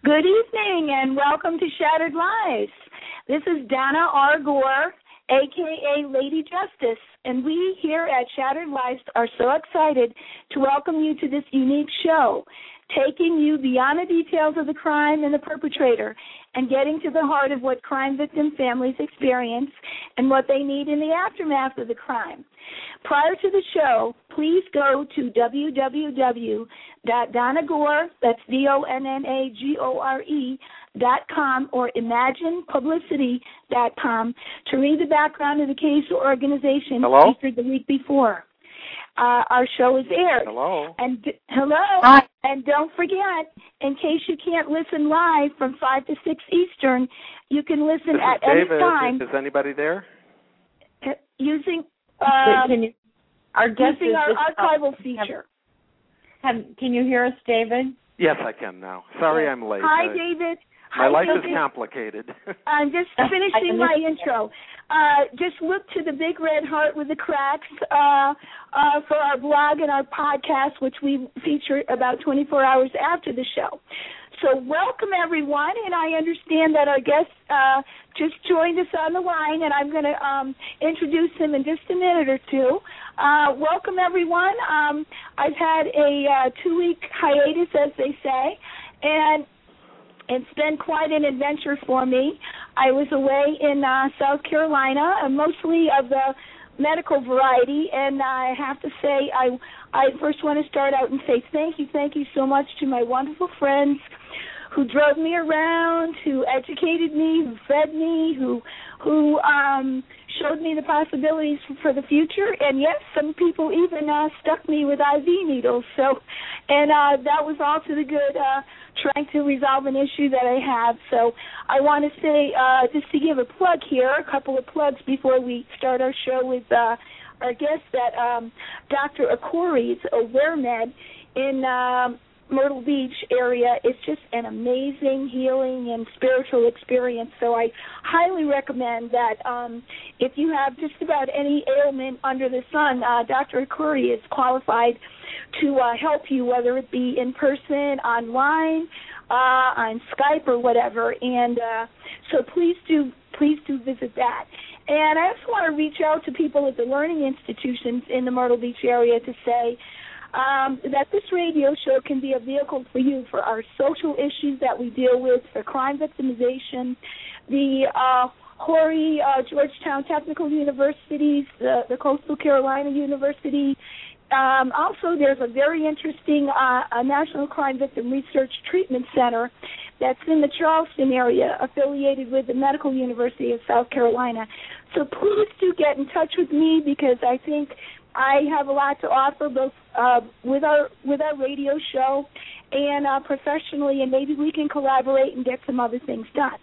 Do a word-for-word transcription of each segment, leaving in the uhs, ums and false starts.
Good evening and welcome to Shattered Lives. This is Donna R. Gore, a k a. Lady Justice, and we here at Shattered Lives are so excited to welcome you to this unique show, taking you beyond the details of the crime and the perpetrator and getting to the heart of what crime victim families experience and what they need in the aftermath of the crime. Prior to the show, please go to w w w dot donna gore, that's D O N N A G O R E, dot com or imagine publicity dot com to read the background of the case or organization Hello? featured the week before. Uh, our show is aired. Hello. And d- hello. Hi. And don't forget, in case you can't listen live from five to six Eastern, you can listen this at is any David. time. Is anybody there? Uh, using uh, can you, our guest using is our just, archival uh, feature. Have, have, can you hear us, David? Yes, I can now. Sorry I'm late. Hi, I, David. My Hi, life David. is complicated. I'm just finishing my intro. Uh, just look to the big red heart with the cracks uh, uh, for our blog and our podcast, which we feature about twenty-four hours after the show. So welcome, everyone, and I understand that our guest uh, just joined us on the line, and I'm going to um, introduce him in just a minute or two. Uh, welcome, everyone. Um, I've had a uh, two-week hiatus, as they say, and it's been quite an adventure for me. I was away in uh, South Carolina, uh, mostly of the medical variety, and I have to say, I I first want to start out and say thank you, thank you so much to my wonderful friends who drove me around, who educated me, who fed me, who who um, showed me the possibilities for the future, and yes, some people even uh, stuck me with I V needles. So, and uh, that was all to the good, uh, trying to resolve an issue that I have. So I want to say, uh, just to give a plug here, a couple of plugs before we start our show with uh, our guest, that um, Doctor Akori's AwareMed in um, Myrtle Beach area is just an amazing healing and spiritual experience. So I highly recommend that um, if you have just about any ailment under the sun, uh, Doctor Akori is qualified to uh, help you, whether it be in person, online, uh, on Skype, or whatever. And uh, so please do, please do visit that. And I also want to reach out to people at the learning institutions in the Myrtle Beach area to say, Um, that this radio show can be a vehicle for you for our social issues that we deal with, for crime victimization, the uh, Horry, uh, Georgetown Technical Universities, the, the Coastal Carolina University. Um, also, there's a very interesting uh, a National Crime Victim Research Treatment Center that's in the Charleston area, affiliated with the Medical University of South Carolina. So please do get in touch with me, because I think I have a lot to offer, both uh, with our with our radio show and uh, professionally, and maybe we can collaborate and get some other things done.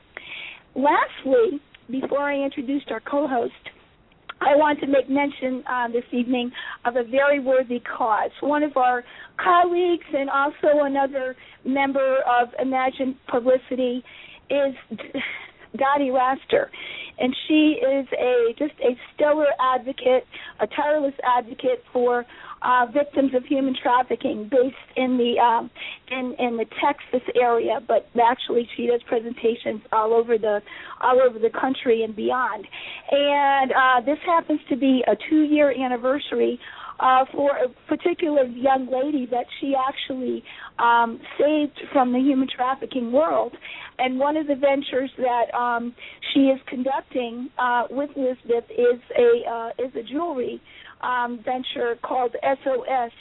Lastly, before I introduce our co-host, I want to make mention uh, this evening of a very worthy cause. One of our colleagues and also another member of Imagine Publicity is Dottie Raster, and she is a just a stellar advocate, a tireless advocate for uh, victims of human trafficking, based in the um, in in the Texas area, but actually she does presentations all over the all over the country and beyond. And uh, this happens to be a two-year anniversary Uh, for a particular young lady that she actually um, saved from the human trafficking world. And one of the ventures that um, she is conducting uh, with Elizabeth is a uh, is a jewelry um, venture called S O S.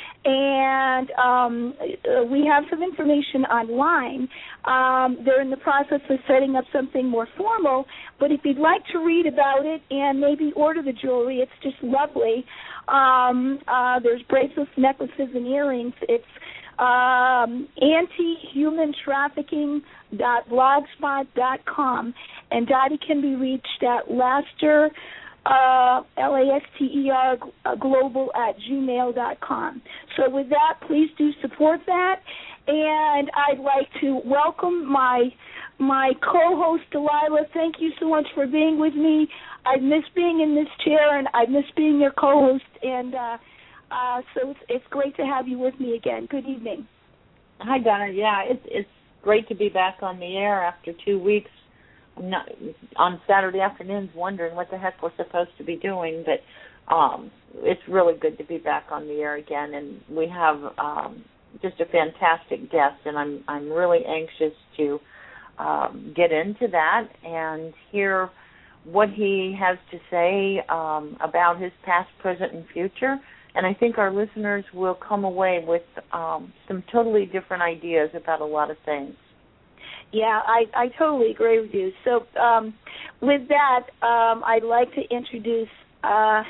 And um, we have some information online. Um, they're in the process of setting up something more formal, but if you'd like to read about it and maybe order the jewelry, it's just lovely. Um, uh, there's bracelets, necklaces, and earrings. It's um, anti human trafficking dot blogspot dot com, and Dottie can be reached at Laster, uh, L A S T E R, global at gmail dot com. So with that, please do support that, and I'd like to welcome my my co-host, Delilah. Thank you so much for being with me. I miss being in this chair, and I miss being your co-host, and uh, uh, so it's, it's great to have you with me again. Good evening. Hi, Donna. Yeah, it's it's great to be back on the air after two weeks. I'm not, on Saturday afternoons wondering what the heck we're supposed to be doing, but um, it's really good to be back on the air again. And we have um, just a fantastic guest, and I'm I'm really anxious to um, get into that and hear what he has to say um, about his past, present, and future. And I think our listeners will come away with um, some totally different ideas about a lot of things. Yeah, I, I totally agree with you. So um, with that, um, I'd like to introduce uh,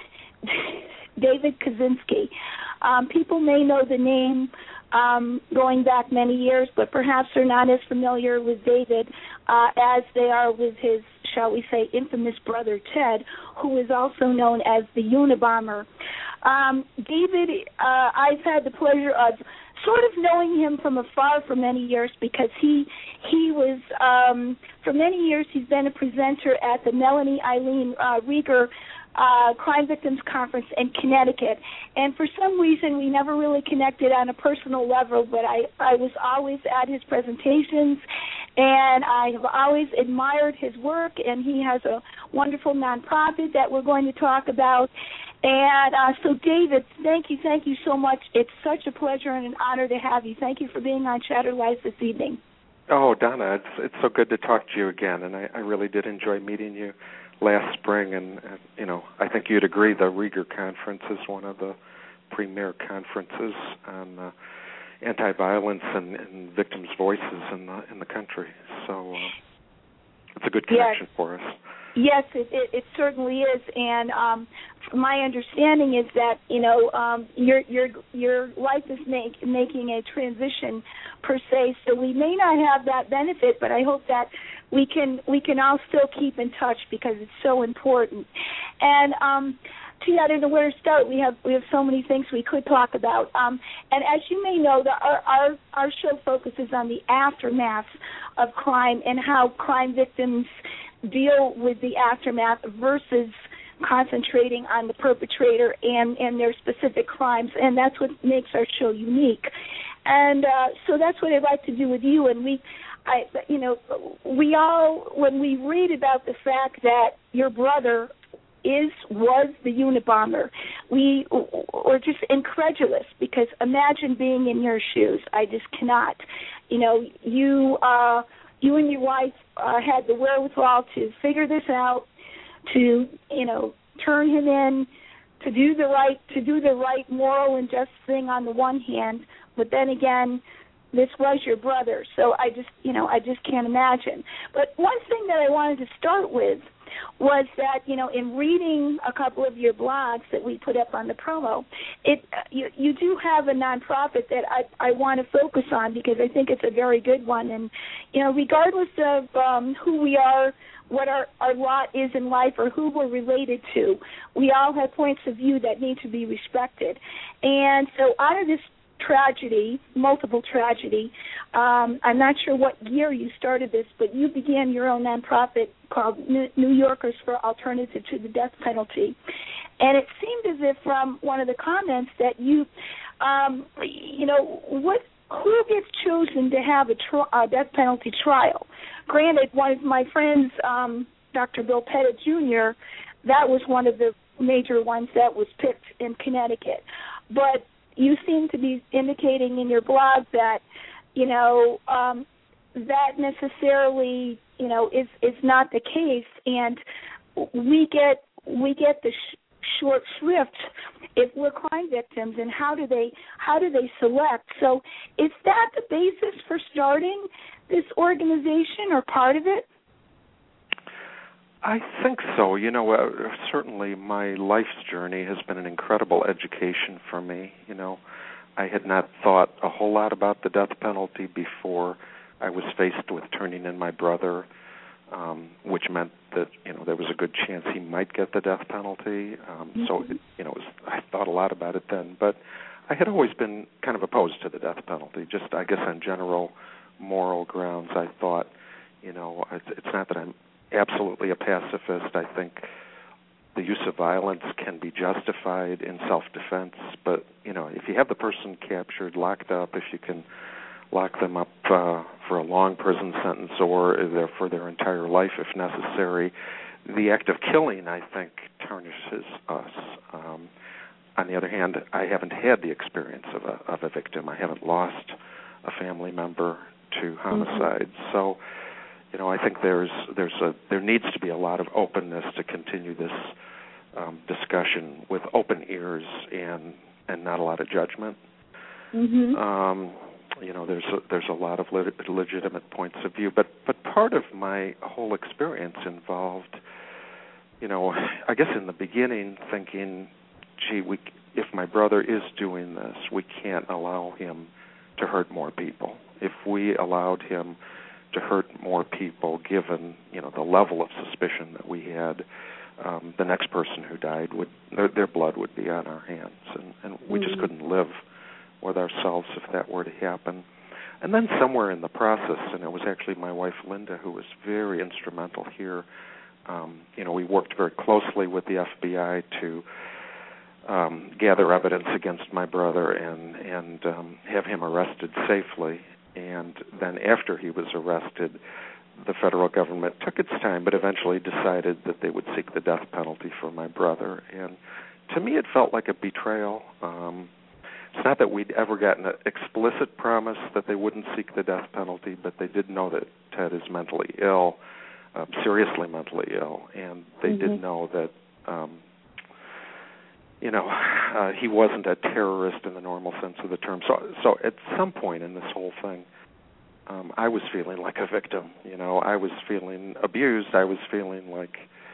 David Kaczynski. Um, people may know the name um, going back many years, but perhaps they're not as familiar with David uh, as they are with his, shall we say, infamous brother Ted, who is also known as the Unabomber. Um, David, uh, I've had the pleasure of sort of knowing him from afar for many years because he he was, um, for many years, he's been a presenter at the Melanie Eileen uh, Rieger uh, Crime Victims Conference in Connecticut. And for some reason, we never really connected on a personal level, but I, I was always at his presentations, and I have always admired his work, and he has a wonderful nonprofit that we're going to talk about. And uh, so, David, thank you, thank you so much. It's such a pleasure and an honor to have you. Thank you for being on Chatter Live this evening. Oh, Donna, it's it's so good to talk to you again, and I, I really did enjoy meeting you last spring. And, and, you know, I think you'd agree the Rieger Conference is one of the premier conferences on uh, anti-violence and, and victims' voices in the in the country. So uh, it's a good connection yes. for us. Yes, it, it, it certainly is, and um, my understanding is that you know um, your your your life is make, making a transition per se. So we may not have that benefit, but I hope that we can we can all still keep in touch because it's so important. And um, gee, I don't know where to start. We have we have so many things we could talk about. Um, and as you may know, the, our, our our show focuses on the aftermath of crime and how crime victims deal with the aftermath versus concentrating on the perpetrator and, and their specific crimes, and that's what makes our show unique. And uh, so that's what I'd like to do with you. And we, I, you know, we all, when we read about the fact that your brother is was the Unabomber, we were just incredulous because imagine being in your shoes. I just cannot. You know, you. Uh, You and your wife uh, had the wherewithal to figure this out, to you know turn him in, to do the right to do the right moral and just thing on the one hand, but then again, this was your brother. So I just you know I just can't imagine. But one thing that I wanted to start with was that you know in reading a couple of your blogs that we put up on the promo, it you, you do have a nonprofit that I, I want to focus on because I think it's a very good one. And you know regardless of um, who we are, what our, our lot is in life, or who we're related to, we all have points of view that need to be respected. And so out of this tragedy, multiple tragedy. Um, I'm not sure what year you started this, but you began your own nonprofit called New Yorkers for Alternative to the Death Penalty. And it seemed as if from one of the comments that you, um, you know, what who gets chosen to have a, tri- a death penalty trial? Granted, one of my friends, um, Doctor Bill Pettit Junior, that was one of the major ones that was picked in Connecticut. But you seem to be indicating in your blog that, you know, um, that necessarily, you know, is is not the case, and we get we get the sh- short shrift if we're crime victims, and how do they how do they select? So, is that the basis for starting this organization, or part of it? I think so. You know, uh, certainly my life's journey has been an incredible education for me. You know, I had not thought a whole lot about the death penalty before I was faced with turning in my brother, um, which meant that, you know, there was a good chance he might get the death penalty. Um, mm-hmm. So, it, you know, it was, I thought a lot about it then. But I had always been kind of opposed to the death penalty, just, I guess, on general moral grounds. I thought, you know, it's, it's not that I'm absolutely a pacifist. I think the use of violence can be justified in self-defense, but, you know, if you have the person captured, locked up, if you can lock them up uh, for a long prison sentence or there for their entire life if necessary. The act of killing, I think, tarnishes us. Um, on the other hand, I haven't had the experience of a, of a victim. I haven't lost a family member to homicide. Mm-hmm. So, you know, I think there's there's a there needs to be a lot of openness to continue this um, discussion with open ears and and not a lot of judgment. Mm-hmm. Um, you know, there's a, there's a lot of le- legitimate points of view, but but part of my whole experience involved, you know, I guess in the beginning thinking, gee, we, if my brother is doing this, we can't allow him to hurt more people. If we allowed him to hurt more people, given, you know, the level of suspicion that we had, um, the next person who died would their, their blood would be on our hands, and, and we mm-hmm. just couldn't live with ourselves if that were to happen. And then somewhere in the process, and it was actually my wife Linda who was very instrumental here. Um, you know, we worked very closely with the F B I to um, gather evidence against my brother and and um, have him arrested safely. And then after he was arrested, the federal government took its time, but eventually decided that they would seek the death penalty for my brother. And to me, it felt like a betrayal. Um, it's not that we'd ever gotten an explicit promise that they wouldn't seek the death penalty, but they did know that Ted is mentally ill, uh, seriously mentally ill, and they mm-hmm. did know that, um, you know, uh, he wasn't a terrorist in the normal sense of the term. So, so at some point in this whole thing, um, I was feeling like a victim. You know, I was feeling abused. I was feeling like,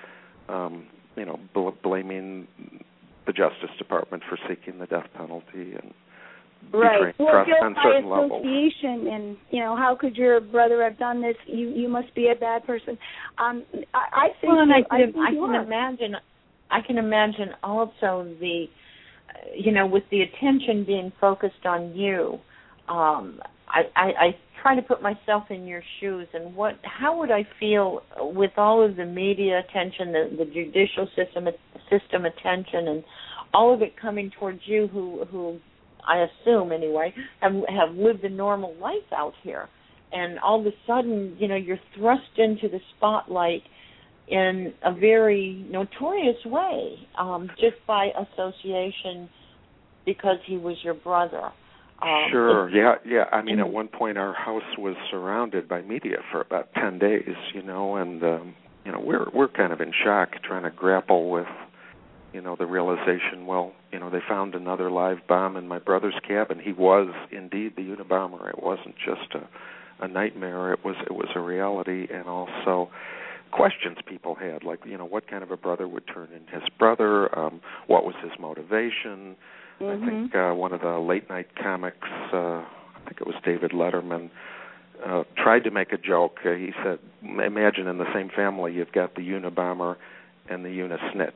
um, you know, bl- blaming the Justice Department for seeking the death penalty and right. betraying Well, trust guilt on by certain levels. association, and you know, how could your brother have done this? You you must be a bad person. Um, I, I think. Well, and I I, can, think I you can are. imagine. I can imagine also the, you know, with the attention being focused on you. Um, I, I, I try to put myself in your shoes, and what, how would I feel with all of the media attention, the, the judicial system system attention, and all of it coming towards you, who, who I assume anyway, have have lived a normal life out here, and all of a sudden, you know, you're thrust into the spotlight in a very notorious way, um, just by association, because he was your brother. Um, sure, yeah, yeah. I mean, at one point our house was surrounded by media for about ten days, you know, and um, you know, we're we're kind of in shock, trying to grapple with, you know, the realization. Well, you know, they found another live bomb in my brother's cabin. He was indeed the Unabomber. It wasn't just a, a nightmare. It was it was a reality, and also questions people had, like, you know, what kind of a brother would turn in his brother? Um, what was his motivation? Mm-hmm. I think uh, one of the late-night comics, uh, I think it was David Letterman, uh, tried to make a joke. Uh, he said, imagine in the same family you've got the Unabomber and the Unisnitch.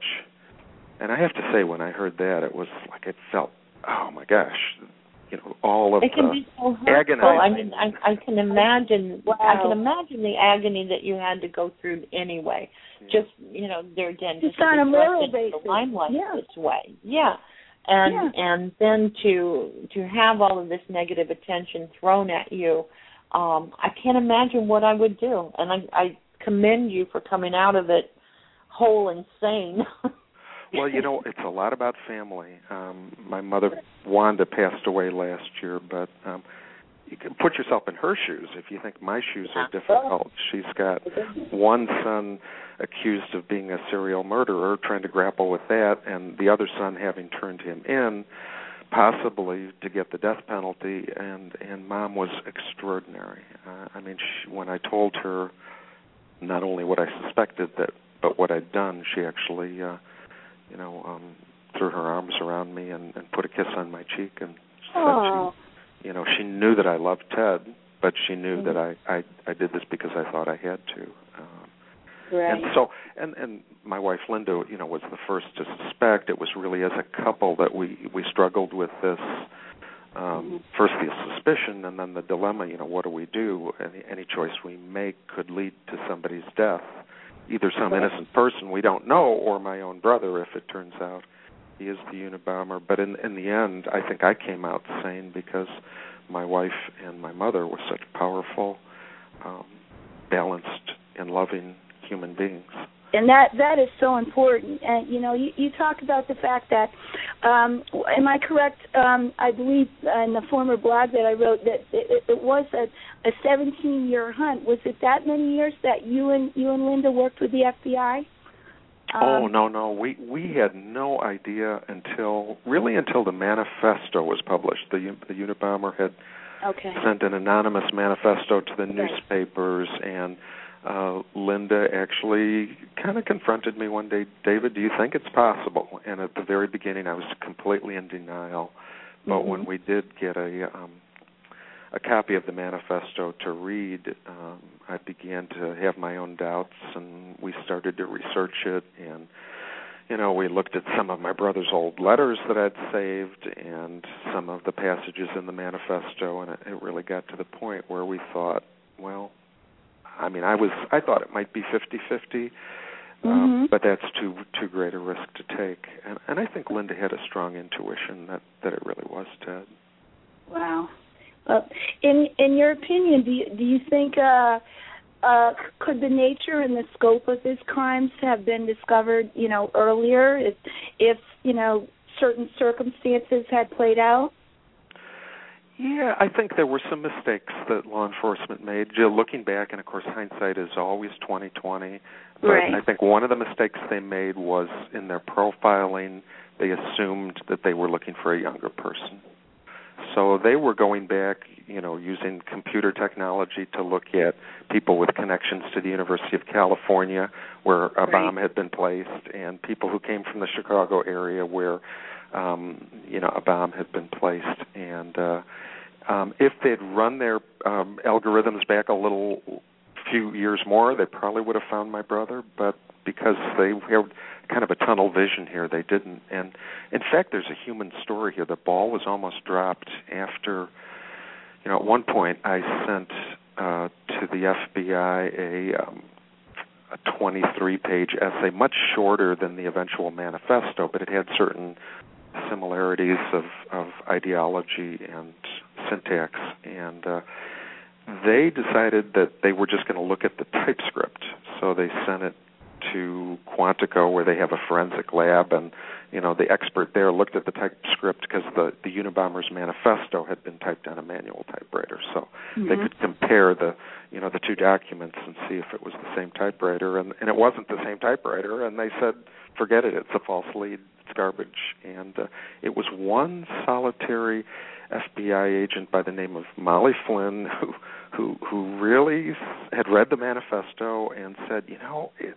And I have to say, when I heard that, it was like it felt, oh, my gosh, you know, all of it can the be so agony. I mean, I, I can imagine. Wow. I can imagine the agony that you had to go through anyway. Yeah. Just, you know, there again, just just on a moral basis. The limelight yeah. this way, yeah. And yeah. and then to to have all of this negative attention thrown at you, um, I can't imagine what I would do. And I, I commend you for coming out of it whole and sane. Well, you know, it's a lot about family. Um, my mother, Wanda, passed away last year, but um, you can put yourself in her shoes. If you think my shoes are difficult, she's got one son accused of being a serial murderer, trying to grapple with that, and the other son having turned him in, possibly to get the death penalty, and, and Mom was extraordinary. Uh, I mean, she, when I told her not only what I suspected, that but what I'd done, she actually... Uh, you know, um, threw her arms around me and, and put a kiss on my cheek, and Aww. said she, you know, she knew that I loved Ted, but she knew mm-hmm. that I, I, I did this because I thought I had to. Um, right. And so, and, and my wife Linda, you know, was the first to suspect. It was really as a couple that we, we struggled with this. Um, mm-hmm. First the suspicion, and then the dilemma. You know, what do we do? Any, any choice we make could lead to somebody's death. Either some innocent person we don't know, or my own brother, if it turns out he is the Unabomber. But in in the end, I think I came out sane because my wife and and my mother were such powerful, um, balanced, and loving human beings. And that that is so important. And, you know, you, you talk about the fact that, um, am I correct, um, I believe in the former blog that I wrote that it, it was a, a seventeen-year hunt. Was it that many years that you and you and Linda worked with the F B I? Um, oh, no, no. We we had no idea until, really until the manifesto was published. The, the Unabomber had okay. sent an anonymous manifesto to the right. newspapers, and Uh, Linda actually kind of confronted me one day, David, do you think it's possible? And at the very beginning, I was completely in denial. But mm-hmm. when we did get a um, a copy of the manifesto to read, um, I began to have my own doubts, and we started to research it. And, you know, we looked at some of my brother's old letters that I'd saved and some of the passages in the manifesto, and it, it really got to the point where we thought, well, I mean, I was I thought it might be fifty-fifty, um, mm-hmm. but that's too too great a risk to take. And, and I think Linda had a strong intuition that, that it really was Ted. Wow. Uh, in in your opinion, do you, do you think uh, uh, could the nature and the scope of his crimes have been discovered, you know, earlier if, if you know certain circumstances had played out? Yeah, I think there were some mistakes that law enforcement made. Jill, looking back, and of course hindsight is always twenty twenty, but right. I think one of the mistakes they made was in their profiling, they assumed that they were looking for a younger person. So they were going back, you know, using computer technology to look at people with connections to the University of California, where a right. bomb had been placed, and people who came from the Chicago area where, um, you know, a bomb had been placed. And uh, um, if they'd run their um, algorithms back a little few years more, they probably would have found my brother, but because they had kind of a tunnel vision here, they didn't. And in fact, there's a human story here. The ball was almost dropped after, you know, at one point I sent uh, to the F B I a, um, a twenty-three page essay, much shorter than the eventual manifesto, but it had certain similarities of, of ideology and syntax. And uh, they decided that they were just going to look at the TypeScript. So they sent it to Quantico, where they have a forensic lab, and you know the expert there looked at the TypeScript because the the Unabomber's manifesto had been typed on a manual typewriter, so mm-hmm. they could compare the you know the two documents and see if it was the same typewriter, and, and it wasn't the same typewriter, and they said, forget it, it's a false lead, it's garbage. And uh, it was one solitary F B I agent by the name of Molly Flynn who who who really had read the manifesto and said, you know, it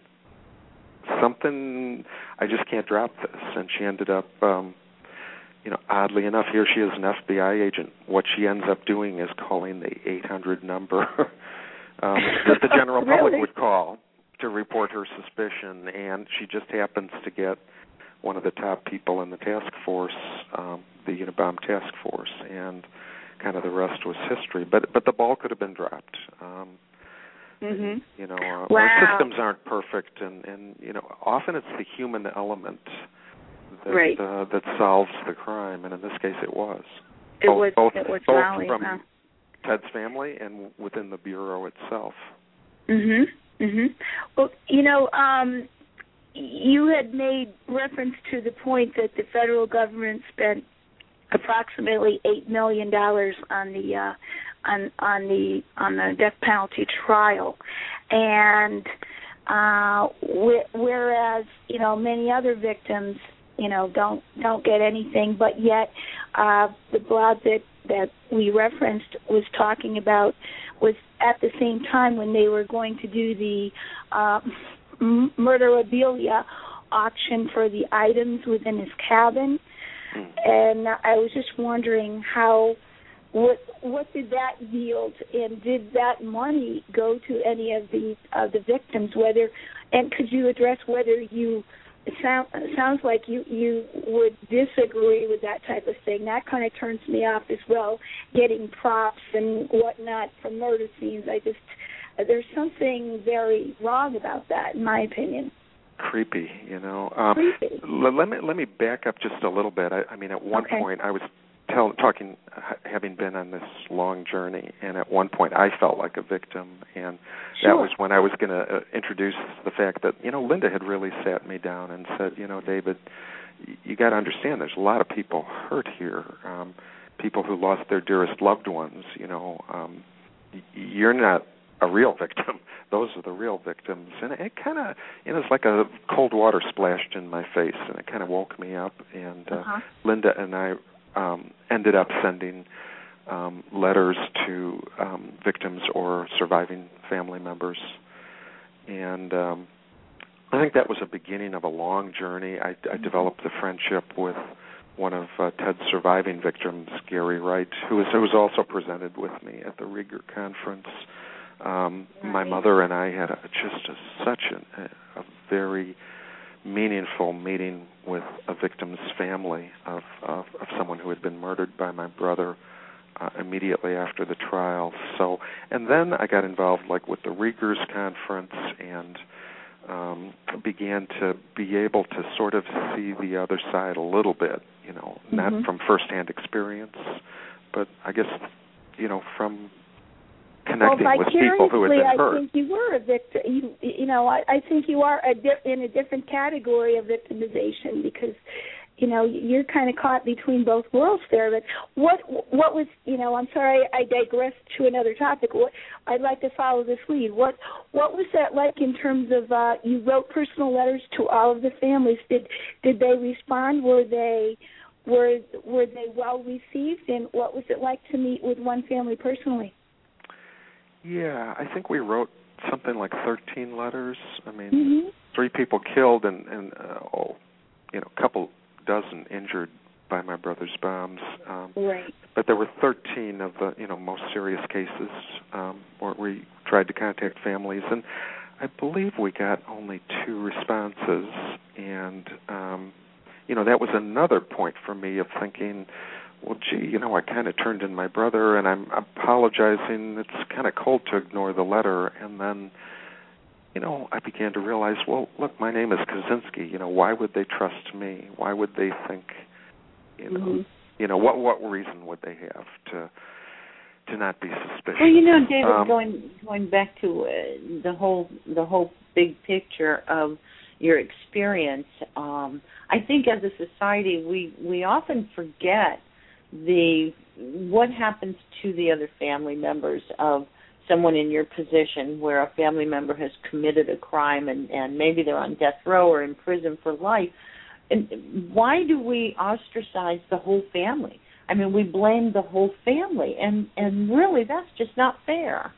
something, I just can't drop this. And she ended up, um, you know, oddly enough, here she is an F B I agent. What she ends up doing is calling the eight hundred number um, that the general really? public would call to report her suspicion. And she just happens to get one of the top people in the task force, um, the Unabomber task force, and kind of the rest was history. But but the ball could have been dropped. Um, Mm-hmm. You know, uh, wow. our systems aren't perfect, and, and you know, often it's the human element that right. uh, that solves the crime, and in this case, it was. It both, was. Both, it was both Molly, from huh? Ted's family and within the bureau itself. Mhm. Mhm. Well, you know, um, you had made reference to the point that the federal government spent approximately eight million dollars on the. Uh, on on the on the death penalty trial, and uh, wh- whereas you know many other victims you know don't don't get anything, but yet uh, the blog that that we referenced was talking about was at the same time when they were going to do the uh, murderabilia auction for the items within his cabin, mm. and I was just wondering how. What what did that yield, and did that money go to any of the of the victims? Whether, and could you address whether you it, sound, it sounds like you you would disagree with that type of thing? That kind of turns me off as well. Getting props and whatnot from murder scenes, I just there's something very wrong about that, in my opinion. Creepy, you know. Um, Creepy. Let, let me let me back up just a little bit. I, I mean, at one okay. point, I was tell, talking, having been on this long journey, and at one point I felt like a victim, and sure. that was when I was going to uh, introduce the fact that, you know, Linda had really sat me down and said, you know, David, you got to understand there's a lot of people hurt here, um, people who lost their dearest loved ones, you know. Um, you're not a real victim. Those are the real victims. And it kind of, you know, it's like a cold water splashed in my face, and it kind of woke me up. And uh, uh-huh. Linda and I um, ended up sending um, letters to um, victims or surviving family members. And um, I think that was a beginning of a long journey. I, I developed a friendship with one of uh, Ted's surviving victims, Gary Wright, who was, who was also presented with me at the Rieger conference. Um, right. My mother and I had a, just a, such a, a very meaningful meeting with a victim's family of, of, of someone who had been murdered by my brother uh, immediately after the trial. So, and then I got involved, like, with the Riegers conference, and um, began to be able to sort of see the other side a little bit. You know, mm-hmm. not from firsthand experience, but I guess, you know, from connecting well, with people who had been I hurt. I think you were a victim. You, you know, I, I think you are a di- in a different category of victimization because, you know, you're kind of caught between both worlds there. But what what was, you know, I'm sorry I digressed to another topic. What, I'd like to follow this lead. What what was that like in terms of, uh, you wrote personal letters to all of the families. Did did they respond? Were they were were they well received? And what was it like to meet with one family personally? Yeah, I think we wrote something like thirteen letters. I mean, mm-hmm. three people killed and, and uh, oh, you know, a couple dozen injured by my brother's bombs. Um, right. But there were thirteen of the, you know, most serious cases um, where we tried to contact families, and I believe we got only two responses. And um, you know, that was another point for me of thinking, well, gee, you know, I kind of turned in my brother, and I'm apologizing. It's kind of cold to ignore the letter. And then, you know, I began to realize, well, look, my name is Kaczynski. You know, why would they trust me? Why would they think, you know, mm-hmm. you know, what what reason would they have to to not be suspicious? Well, you know, David, um, going going back to uh, the whole the whole big picture of your experience, um, I think as a society we we often forget the what happens to the other family members of someone in your position where a family member has committed a crime and, and maybe they're on death row or in prison for life. And why do we ostracize the whole family? I mean, we blame the whole family, and, and really that's just not fair.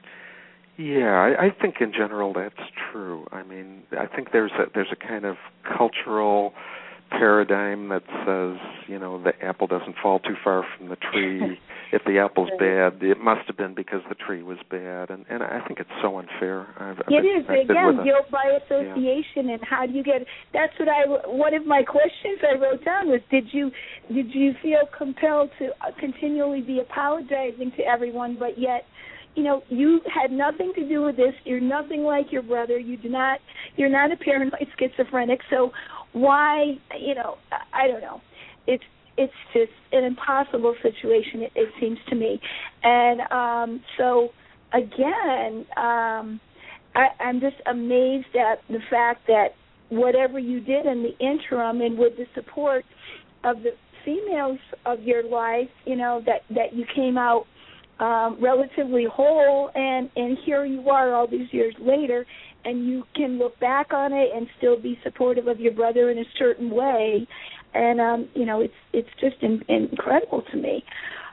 Yeah, I, I think in general that's true. I mean, I think there's a, there's a kind of cultural paradigm that says, you know, the apple doesn't fall too far from the tree. If the apple's bad, it must have been because the tree was bad, and, and I think it's so unfair. I've, I've it is again a, guilt by association, yeah. And how do you get? That's what I. One of my questions I wrote down was: Did you did you feel compelled to continually be apologizing to everyone, but yet, you know, you had nothing to do with this. You're nothing like your brother. You do not. You're not a paranoid schizophrenic. So why? You know, I don't know. It's it's just an impossible situation. It, it seems to me, and um, so again, um, I, I'm just amazed at the fact that whatever you did in the interim, and with the support of the females of your life, you know, that that you came out Um, relatively whole, and, and here you are all these years later, and you can look back on it and still be supportive of your brother in a certain way, and um, you know, it's it's just in, incredible to me.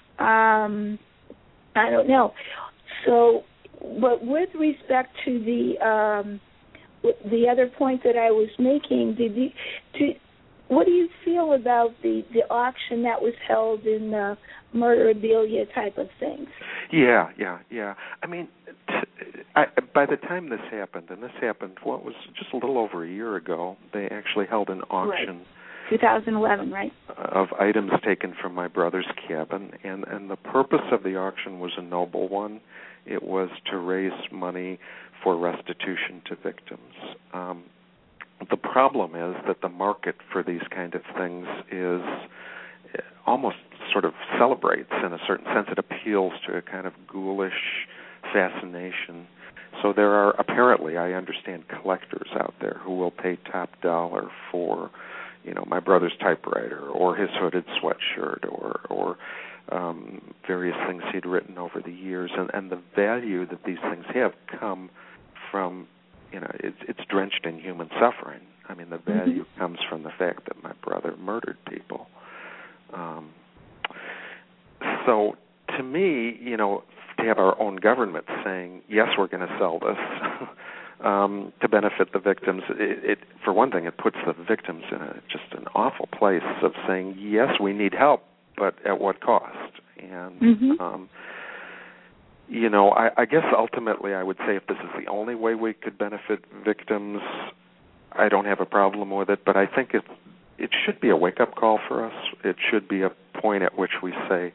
Um, I don't know. So, but with respect to the um, the other point that I was making, did you, to, what do you feel about the, the auction that was held in the murderabilia type of things? Yeah, yeah, yeah. I mean, t- I, by the time this happened, and this happened, what was just a little over a year ago, they actually held an auction. Right. twenty eleven, right? Of items taken from my brother's cabin, and, and the purpose of the auction was a noble one. It was to raise money for restitution to victims. Um, the problem is that the market for these kind of things is almost sort of celebrates in a certain sense. It appeals to a kind of ghoulish fascination. So there are apparently, I understand, collectors out there who will pay top dollar for, you know, my brother's typewriter or his hooded sweatshirt or or um, various things he'd written over the years, and, and the value that these things have come from, you know, it's, it's drenched in human suffering. I mean, the value mm-hmm. comes from the fact that my brother murdered people. Um, so to me, you know, to have our own government saying, yes, we're going to sell this um, to benefit the victims, it, it, for one thing, it puts the victims in a, just an awful place of saying, yes, we need help, but at what cost? And, mm-hmm. um, you know, I, I guess ultimately I would say if this is the only way we could benefit victims, I don't have a problem with it, but I think it, it should be a wake-up call for us. It should be a point at which we say,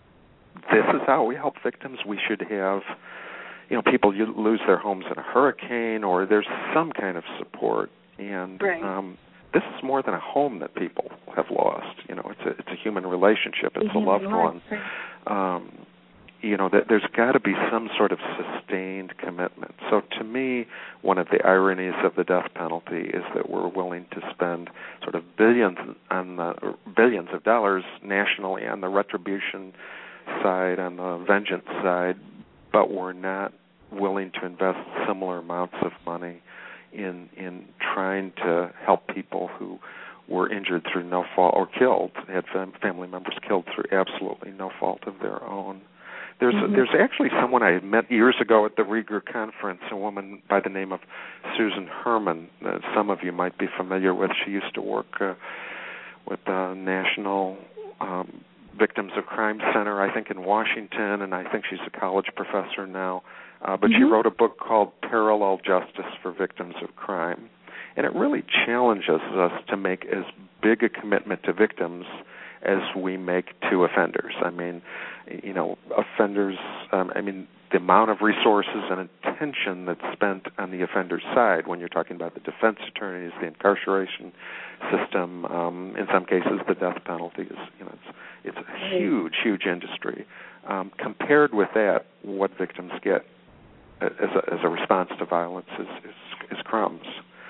this is how we help victims. We should have, you know, people lose their homes in a hurricane, or there's some kind of support. And right. um, this is more than a home that people have lost. You know, it's a it's a human relationship. It's a, a loved one. Right. Um, you know, that there's got to be some sort of sustained commitment. So to me, one of the ironies of the death penalty is that we're willing to spend sort of billions on the billions of dollars nationally on the retribution side, on the vengeance side, but we're not willing to invest similar amounts of money in in trying to help people who were injured through no fault or killed, had fam- family members killed through absolutely no fault of their own. There's mm-hmm. there's actually someone I met years ago at the Rieger conference, a woman by the name of Susan Herman. Uh, some of you might be familiar with. She used to work uh, with the National um, Victims of Crime Center, I think, in Washington, and I think she's a college professor now. Uh, but mm-hmm. she wrote a book called Parallel Justice for Victims of Crime. And it really challenges us to make as big a commitment to victims as we make to offenders. I mean, you know, offenders, um, I mean, the amount of resources and attention that's spent on the offender's side when you're talking about the defense attorneys, the incarceration system, um, in some cases the death penalty is, you know, it's, it's a huge, huge industry. Um, compared with that, what victims get as a, as a response to violence is, is, is crumbs.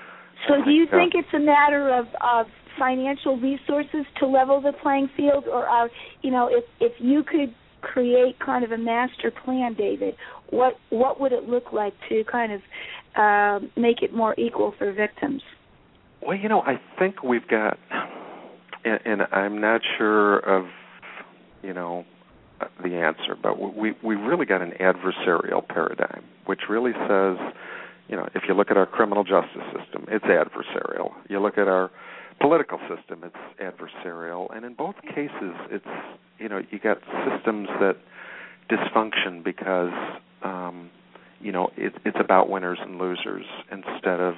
So do you think it's a matter of, of financial resources to level the playing field, or, uh, you know, if, if you could create kind of a master plan, David, what what would it look like to kind of uh, make it more equal for victims? Well, you know, I think we've got, and, and I'm not sure of, you know, the answer, but we we really got an adversarial paradigm, which really says, you know, if you look at our criminal justice system, it's adversarial. You look at our political system, it's adversarial. And in both cases, it's, you know, you got systems that dysfunction because, um, you know, it, it's about winners and losers instead of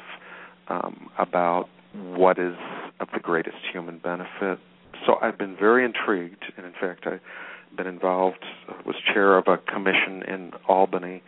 um, about what is of the greatest human benefit. So I've been very intrigued, and in fact, I've been involved, was chair of a commission in Albany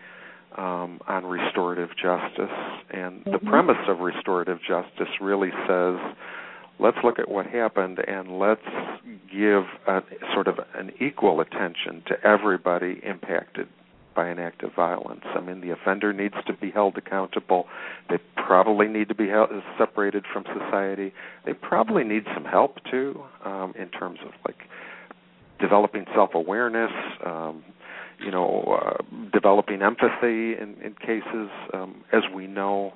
Um, on restorative justice. And mm-hmm. the premise of restorative justice really says, let's look at what happened and let's give a, sort of an equal attention to everybody impacted by an act of violence. I mean, the offender needs to be held accountable. They probably need to be held, separated from society. They probably need some help, too, um, in terms of, like, developing self-awareness, um, you know, uh, developing empathy in, in cases. Um, as we know,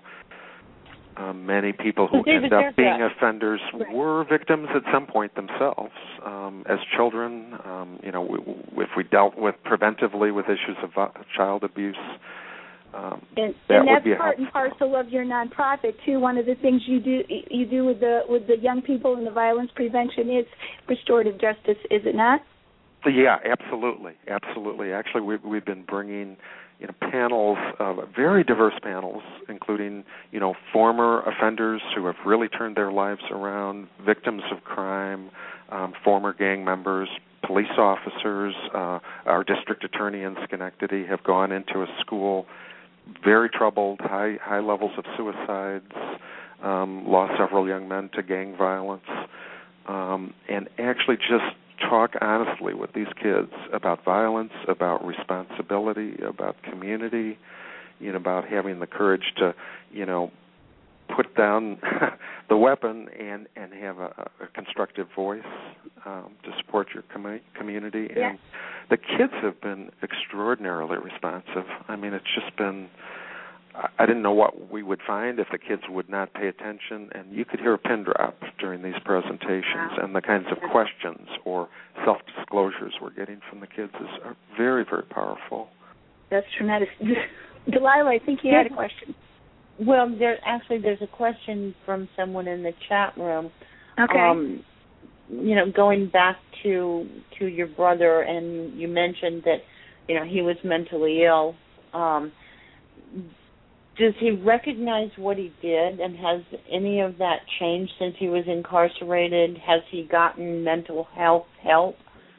um, many people who David, end up being that. offenders right. were victims at some point themselves. Um, as children, um, you know, we, if we dealt with preventively with issues of uh, child abuse, um, and, that and would that's be part and parcel of your nonprofit too. One of the things you do you do with the with the young people in the violence prevention is restorative justice, is it not? Yeah, absolutely, absolutely. Actually, we, we've been bringing, you know, panels, uh, very diverse panels, including, you know, former offenders who have really turned their lives around, victims of crime, um, former gang members, police officers. Uh, our district attorney in Schenectady have gone into a school, very troubled, high high levels of suicides, um, lost several young men to gang violence, um, and actually just talk honestly with these kids about violence, about responsibility, about community, you know, about having the courage to, you know, put down the weapon and, and have a, a constructive voice um, to support your com- community. Yeah. And the kids have been extraordinarily responsive. I mean, it's just been, I didn't know what we would find if the kids would not pay attention, and you could hear a pin drop during these presentations, wow. and the kinds of questions or self-disclosures we're getting from the kids is are very, very powerful. That's tremendous. Delilah, I think you had a question. Well, there actually there's a question from someone in the chat room. Okay. Um, you know, going back to to your brother, and you mentioned that, you know, he was mentally ill. Um, does he recognize what he did, and has any of that changed since he was incarcerated? Has he gotten mental health help?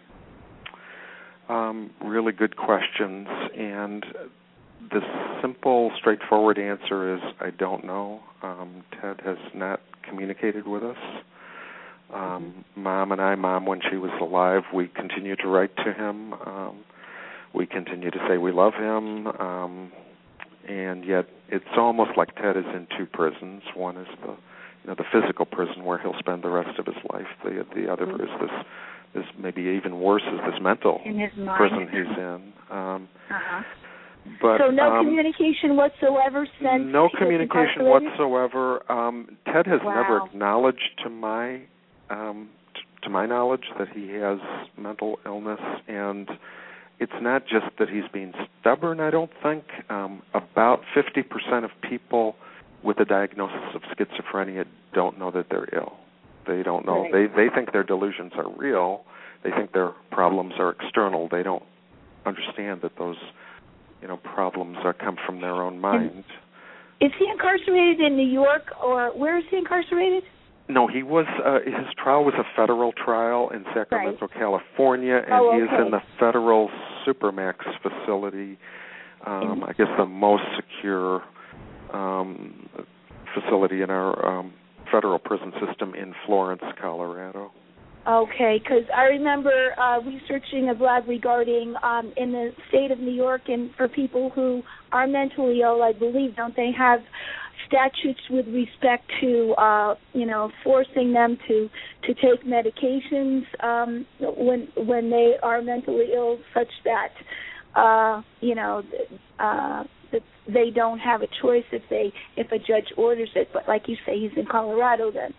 Um, really good questions, and the simple, straightforward answer is I don't know. Um, Ted has not communicated with us. Um, mm-hmm. Mom and I, Mom, when she was alive, we continue to write to him. Um, we continue to say we love him, um, and yet it's almost like Ted is in two prisons. One is the, you know, the physical prison where he'll spend the rest of his life. The the other mm-hmm. is this, this maybe even worse is this mental in his mind. prison he's in. Um, uh-huh. But, so no um, communication whatsoever since no communication whatsoever. Um, Ted has wow. never acknowledged, to my um, t- to my knowledge, that he has mental illness, and it's not just that he's being stubborn. I don't think um, about fifty percent of people with a diagnosis of schizophrenia don't know that they're ill. They don't know. Right. They they think their delusions are real. They think their problems are external. They don't understand that those, you know, problems that come from their own mind. Is he incarcerated in New York, or where is he incarcerated? No, he was. Uh, his trial was a federal trial in Sacramento, right. California, and oh, okay. he is in the federal Supermax facility. Um, I guess the most secure um, facility in our um, federal prison system in Florence, Colorado. Okay, because I remember uh, researching a blog regarding um, in the state of New York, and for people who are mentally ill, I believe, don't they have statutes with respect to, uh, you know, forcing them to, to take medications um, when when they are mentally ill, such that, uh, you know, uh, that they don't have a choice if they if a judge orders it. But like you say, he's in Colorado then.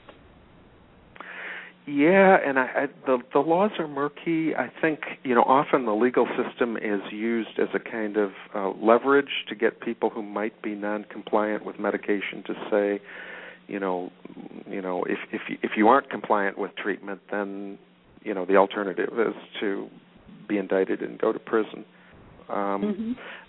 Yeah, and I, I, the the laws are murky. I think, you know, often the legal system is used as a kind of uh, leverage to get people who might be non-compliant with medication to say, you know, you know, if if you, if you aren't compliant with treatment, then, you know, the alternative is to be indicted and go to prison. Um, mm-hmm.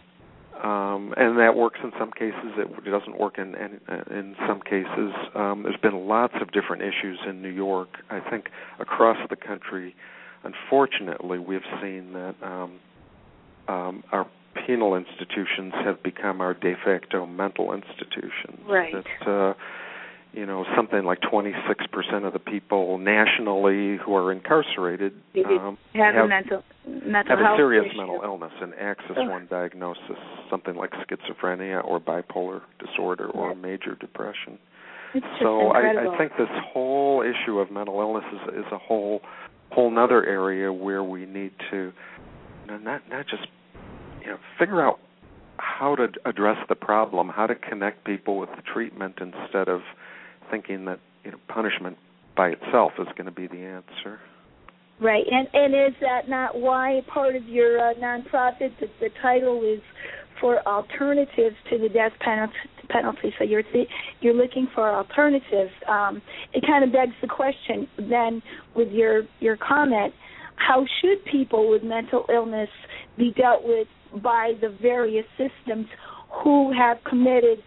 Um, and that works in some cases. It doesn't work in in, in some cases. Um, there's been lots of different issues in New York. I think across the country, unfortunately, we've seen that um, um, our penal institutions have become our de facto mental institutions. Right. That, uh, you know, something like twenty-six percent of the people nationally who are incarcerated um, have, have a mental, mental have health a serious issue. mental illness, an Axis Ugh. one diagnosis, something like schizophrenia or bipolar disorder or right. major depression. It's so I, I I think this whole issue of mental illness is, is a whole whole nother area where we need to, you know, not not just, you know, figure out how to address the problem, how to connect people with the treatment instead of thinking that, you know, punishment by itself is going to be the answer. Right, and and is that not why part of your uh, nonprofit, that the title is for alternatives to the death penalty? penalty. So you're th- you're looking for alternatives. Um, it kind of begs the question then, with your your comment, how should people with mental illness be dealt with by the various systems who have committed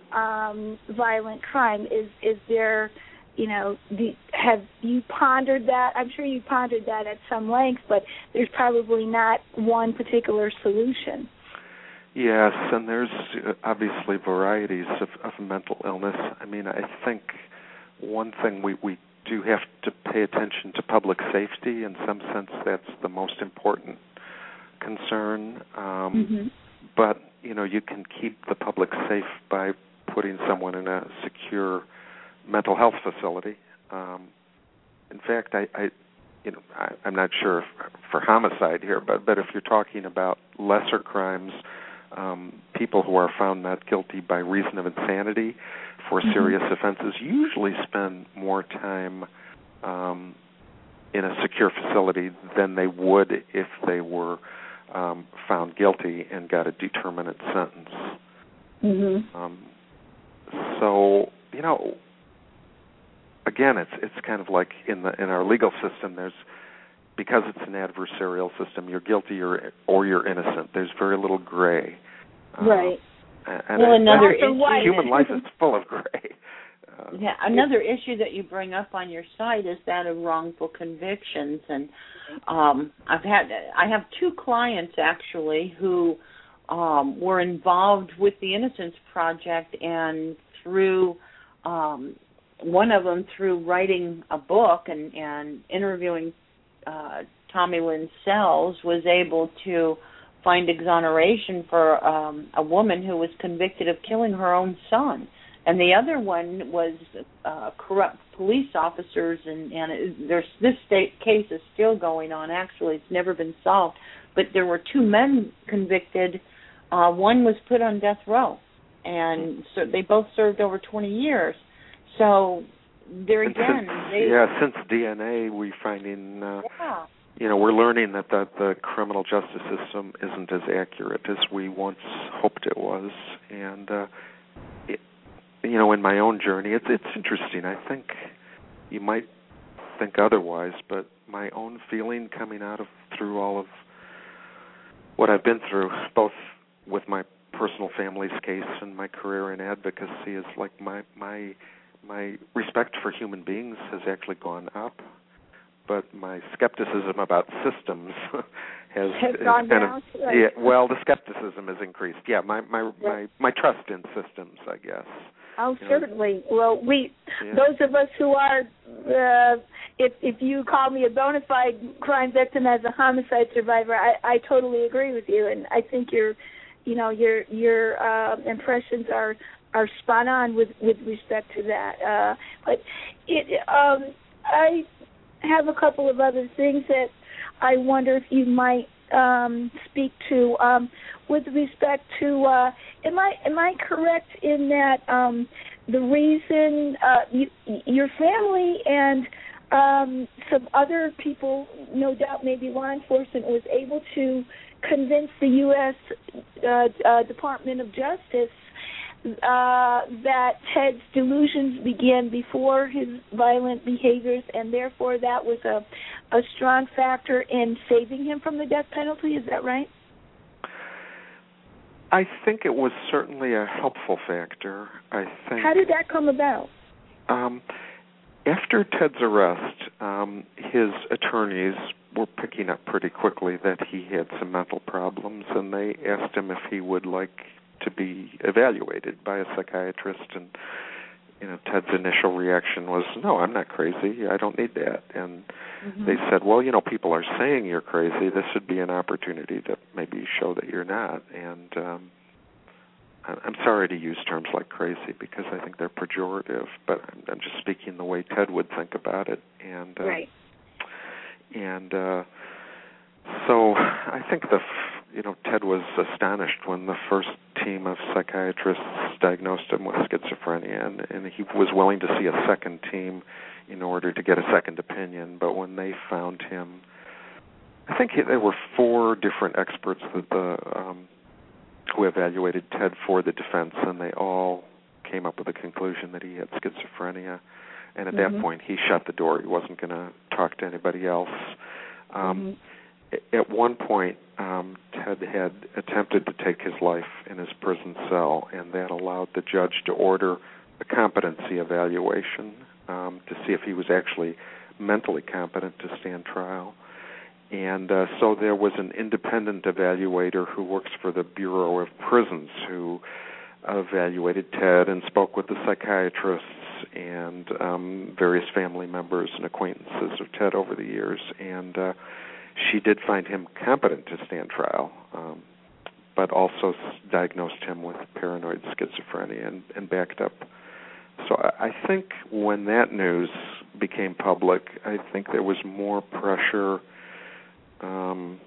um, violent crime? Is is there, you know, the, have you pondered that? I'm sure you pondered that at some length, but there's probably not one particular solution. Yes, and there's obviously varieties of, of mental illness. I mean, I think one thing we, we do have to pay attention to public safety. In some sense, that's the most important concern. Um, mm-hmm. But, you know, you can keep the public safe by putting someone in a secure mental health facility. Um, in fact, I, I you know, I, I'm not sure if, for homicide here, but, but if you're talking about lesser crimes, um, people who are found not guilty by reason of insanity for mm-hmm. serious offenses usually spend more time um, in a secure facility than they would if they were um, found guilty and got a determinate sentence. Mm-hmm. Um, so, you know, again, it's it's kind of like in the in our legal system. There's because it's an adversarial system. You're guilty or or you're innocent. There's very little gray. Right. Uh, and well, it, another issue, human life is full of gray. Uh, yeah, another issue that you bring up on your site is that of wrongful convictions, and um, I've had I have two clients actually who um, were involved with the Innocence Project, and through um, one of them through writing a book and, and interviewing uh, Tommy Lynn Sells was able to find exoneration for um, a woman who was convicted of killing her own son. And the other one was uh, corrupt police officers, and, and it, there's, this state case is still going on. Actually, it's never been solved. But there were two men convicted. Uh, one was put on death row, and so they both served over twenty years. So there again, since, they, yeah, since D N A, we're finding, uh, yeah. you know, we're learning that the, the criminal justice system isn't as accurate as we once hoped it was, and uh, it, you know, in my own journey, it's it's interesting. I think you might think otherwise, but my own feeling coming out of through all of what I've been through, both with my personal family's case and my career in advocacy, is like my my my respect for human beings has actually gone up, but my skepticism about systems has, has has gone kind down. of Right. yeah. Well, the skepticism has increased. Yeah, my my right. my, my trust in systems, I guess. Oh, you know, certainly. Well, we, yeah. those of us who are, uh, if if you call me a bona fide crime victim as a homicide survivor, I, I totally agree with you, and I think your, you know, your your uh, impressions are are spot on with, with respect to that. Uh, but it, um, I have a couple of other things that I wonder if you might um, speak to. Um, with respect to, uh, am I am I correct in that um, the reason uh, you, your family and um, some other people, no doubt maybe law enforcement, was able to convince the U S Uh, uh, Department of Justice uh, that Ted's delusions began before his violent behaviors, and therefore that was a, a strong factor in saving him from the death penalty? Is that right? I think it was certainly a helpful factor. I think. How did that come about? Um, after Ted's arrest, um, his attorneys were picking up pretty quickly that he had some mental problems, and they asked him if he would like to be evaluated by a psychiatrist. And you know, Ted's initial reaction was, "No, I'm not crazy. I don't need that." And mm-hmm. they said, "Well, you know, people are saying you're crazy. This would be an opportunity to maybe show that you're not." And um, I'm sorry to use terms like crazy because I think they're pejorative, but I'm just speaking the way Ted would think about it. And uh, right. And uh, so I think the you know Ted was astonished when the first team of psychiatrists diagnosed him with schizophrenia, and, and he was willing to see a second team in order to get a second opinion. But when they found him, I think he, there were four different experts that the um, who evaluated Ted for the defense, and they all came up with a conclusion that he had schizophrenia. And at mm-hmm. that point, he shut the door. He wasn't going to talk to anybody else. Um, mm-hmm. At one point, um, Ted had attempted to take his life in his prison cell, and that allowed the judge to order a competency evaluation um, to see if he was actually mentally competent to stand trial. And uh, so there was an independent evaluator who works for the Bureau of Prisons who evaluated Ted and spoke with the psychiatrists and um, various family members and acquaintances of Ted over the years, and uh, she did find him competent to stand trial, um, but also diagnosed him with paranoid schizophrenia and, and backed up. So I, I think when that news became public, I think there was more pressure, um,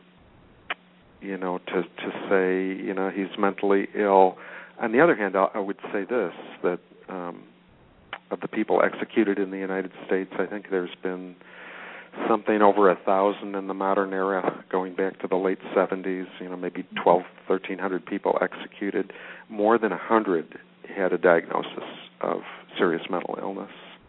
you know, to, to say, you know, he's mentally ill. On the other hand, I, I would say this, that um, of the people executed in the United States, I think there's been something over a thousand in the modern era, going back to the late seventies, you know, maybe twelve, thirteen hundred people executed. More than a hundred had a diagnosis of serious mental illness.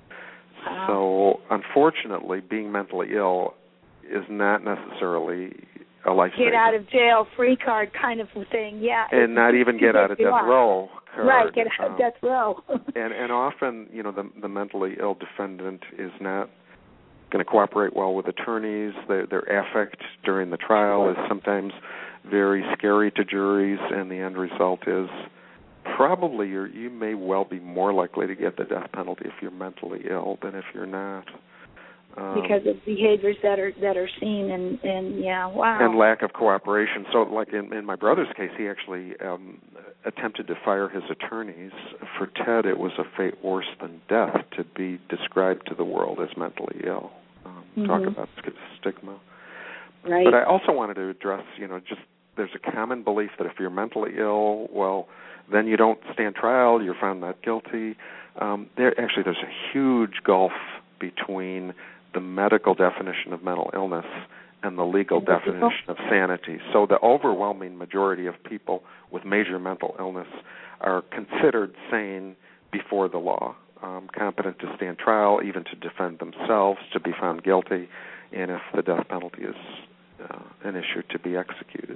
Wow. So, unfortunately, being mentally ill is not necessarily a lifesaver. Get out of jail free card kind of thing, yeah. And not even get out of death row card. Right, get out of um, death row. and, and often, you know, the, the mentally ill defendant is not going to cooperate well with attorneys. Their, their affect during the trial is sometimes very scary to juries, and the end result is probably you're, you may well be more likely to get the death penalty if you're mentally ill than if you're not. Um, because of behaviors that are that are seen, and, and yeah, wow. And lack of cooperation. So, like in, in my brother's case, he actually um, attempted to fire his attorneys. For Ted, it was a fate worse than death to be described to the world as mentally ill. Um, mm-hmm. Talk about stigma. Right. But I also wanted to address, you know, just there's a common belief that if you're mentally ill, well, then you don't stand trial, you're found not guilty. Um, there actually, there's a huge gulf between the medical definition of mental illness and the legal and definition of sanity. So the overwhelming majority of people with major mental illness are considered sane before the law, um, competent to stand trial, even to defend themselves, to be found guilty, and if the death penalty is uh, an issue, to be executed.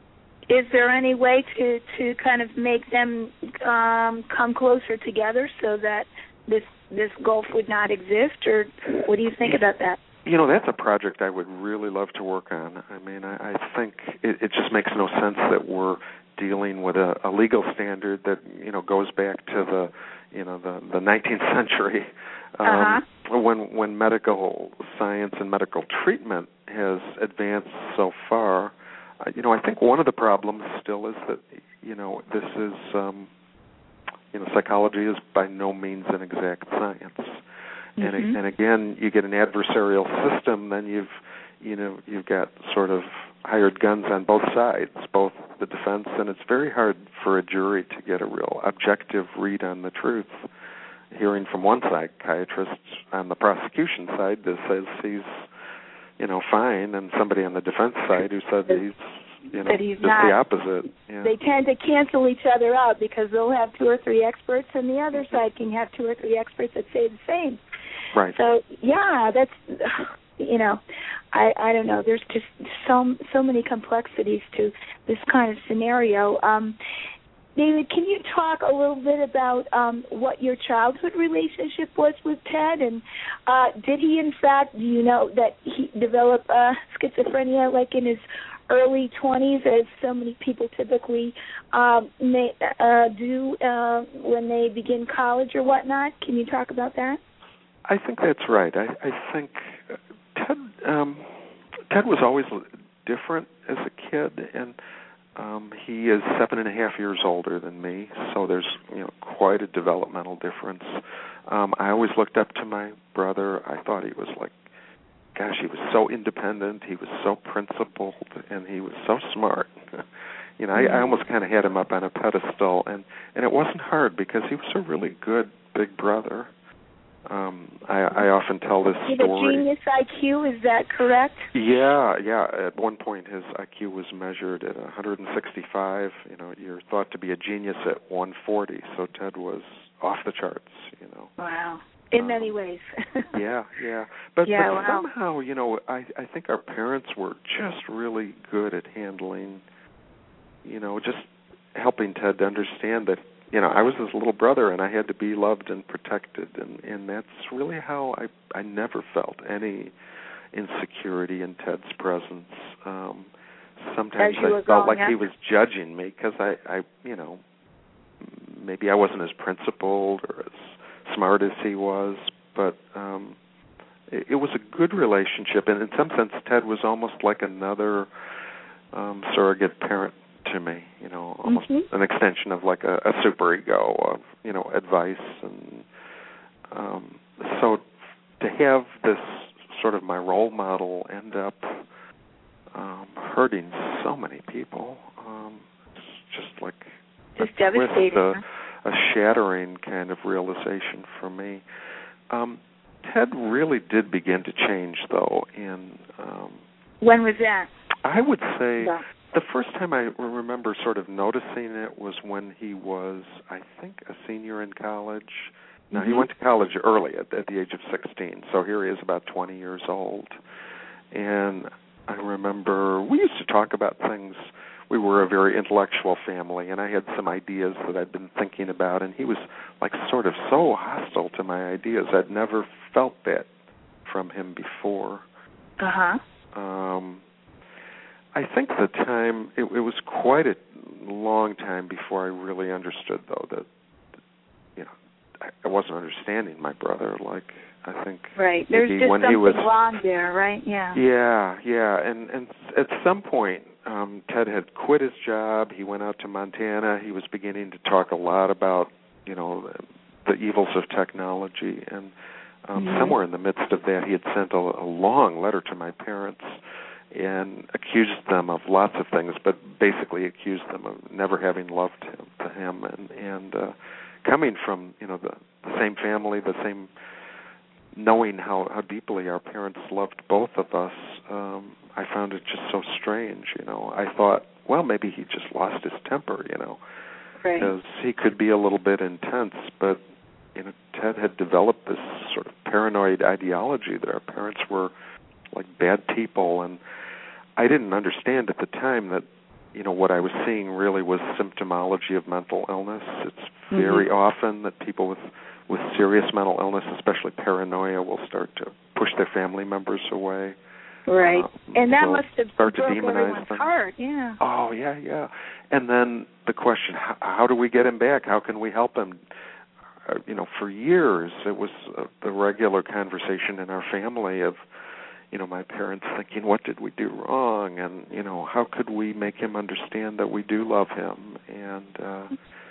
Is there any way to, to kind of make them um, come closer together so that this this gulf would not exist, or what do you think about that? You know, that's a project I would really love to work on. I mean, I, I think it, it just makes no sense that we're dealing with a, a legal standard that, you know, goes back to the, you know, the, the nineteenth century, um, uh-huh. when when medical science and medical treatment has advanced so far. Uh, you know, I think one of the problems still is that, you know, this is, um, you know, psychology is by no means an exact science. Mm-hmm. And, and again, you get an adversarial system, then you've, you know, you've got sort of hired guns on both sides, both the defense, and it's very hard for a jury to get a real objective read on the truth. Hearing from one psychiatrist on the prosecution side that says he's, you know, fine, and somebody on the defense side who said he's, you know, he's just not, the opposite. Yeah. They tend to cancel each other out because they'll have two or three experts, and the other side can have two or three experts that say the same. Right. So yeah, that's, you know, I I don't know. There's just so so many complexities to this kind of scenario. Um, David, can you talk a little bit about um, what your childhood relationship was with Ted, and uh, did he, in fact, do you know that he developed uh, schizophrenia like in his early twenties, as so many people typically um, may, uh, do uh, when they begin college or whatnot? Can you talk about that? I think that's right. I, I think Ted um, Ted was always different as a kid, and um, he is seven and a half years older than me, so there's, you know, quite a developmental difference. Um, I always looked up to my brother. I thought he was like, gosh, he was so independent, he was so principled, and he was so smart. You know, I, I almost kind of had him up on a pedestal, and, and it wasn't hard because he was a really good big brother. Um, I, I often tell this He had story. a genius I Q, is that correct? Yeah, yeah. At one point, his I Q was measured at one hundred sixty-five. You know, you're thought to be a genius at one forty. So Ted was off the charts. You know. Wow. In um, many ways. yeah, yeah. But, yeah, but wow. somehow, you know, I, I think our parents were just really good at handling, you know, just helping Ted to understand that, you know, I was his little brother and I had to be loved and protected, and, and that's really how I I never felt any insecurity in Ted's presence. Um, sometimes I felt like up. he was judging me because I, I, you know, maybe I wasn't as principled or as smart as he was, but um, it, it was a good relationship, and in some sense, Ted was almost like another um, surrogate parent to me. You know, almost mm-hmm. an extension of like a, a superego of you know advice, and um, so to have this sort of my role model end up um, hurting so many people, um, it's just like just devastating. A, a shattering kind of realization for me. Um, Ted really did begin to change, though. In um, when was that? I would say yeah. the first time I remember sort of noticing it was when he was, I think, a senior in college. Now, mm-hmm. he went to college early at, at the age of sixteen, so here he is about twenty years old. And I remember we used to talk about things. We were a very intellectual family, and I had some ideas that I'd been thinking about, and he was like sort of so hostile to my ideas. I'd never felt that from him before. Uh-huh. Um, I think the time, it, it was quite a long time before I really understood, though, that, you know, I, I wasn't understanding my brother like I think. Right. There's just when something he was, wrong there, right? Yeah. Yeah, yeah. And, and at some point, um, Ted had quit his job. He went out to Montana. He was beginning to talk a lot about, you know, the, the evils of technology. And um, mm-hmm. somewhere in the midst of that, he had sent a, a long letter to my parents and accused them of lots of things, but basically accused them of never having loved him, to him. And, and uh, coming from, you know, the, the same family, the same, knowing how, how deeply our parents loved both of us, um, I found it just so strange, you know. I thought, well, maybe he just lost his temper, you know, right. because he could be a little bit intense, but, you know, Ted had developed this sort of paranoid ideology that our parents were like bad people, and I didn't understand at the time that, you know, what I was seeing really was symptomology of mental illness. It's very mm-hmm. often that people with with serious mental illness, especially paranoia, will start to push their family members away. Right. Um, and that must have start broke to demonize everyone's them. heart, yeah. Oh, yeah, yeah. And then the question, how, how do we get him back? How can we help him? Uh, you know, for years, it was uh, the regular conversation in our family of, you know, my parents thinking, what did we do wrong? And, you know, how could we make him understand that we do love him? And uh,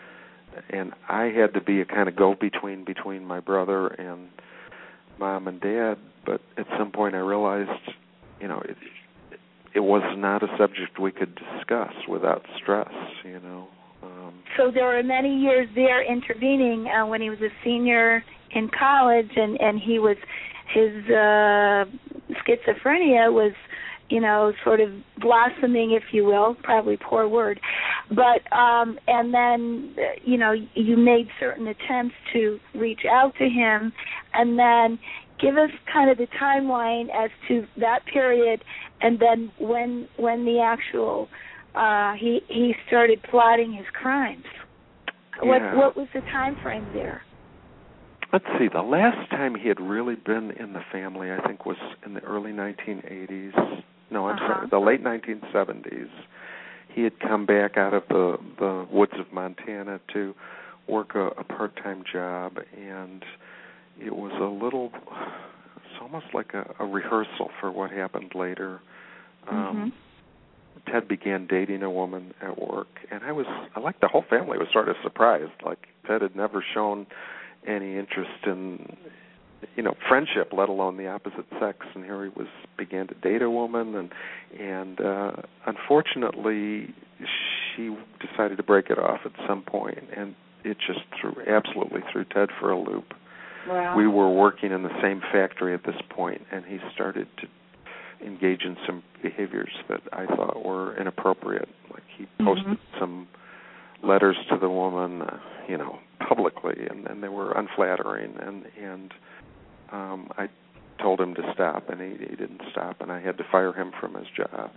and I had to be a kind of go-between between my brother and Mom and Dad. But at some point I realized, you know, it, it was not a subject we could discuss without stress, you know. Um, so there were many years there intervening uh, when he was a senior in college, and, and he was, his uh, schizophrenia was, you know, sort of blossoming, if you will, probably poor word. But, um, and then, you know, you made certain attempts to reach out to him, and then give us kind of the timeline as to that period, and then when when the actual, uh, he he started plotting his crimes. Yeah. What what was the time frame there? Let's see, the last time he had really been in the family, I think, was in the early nineteen eighties. No, I'm uh-huh. sorry, the late nineteen seventies. He had come back out of the, the woods of Montana to work a, a part-time job, and it was a little, it's almost like a, a rehearsal for what happened later. Um, mm-hmm. Ted began dating a woman at work, and I was, I like the whole family was sort of surprised. Like, Ted had never shown any interest in, you know, friendship, let alone the opposite sex, and here he was, began to date a woman, and and uh, unfortunately, she decided to break it off at some point, and it just threw, absolutely threw Ted for a loop. Wow. We were working in the same factory at this point, and he started to engage in some behaviors that I thought were inappropriate. Like he posted mm-hmm. some letters to the woman, uh, you know, publicly, and, and they were unflattering, and and um, I told him to stop, and he, he didn't stop, and I had to fire him from his job.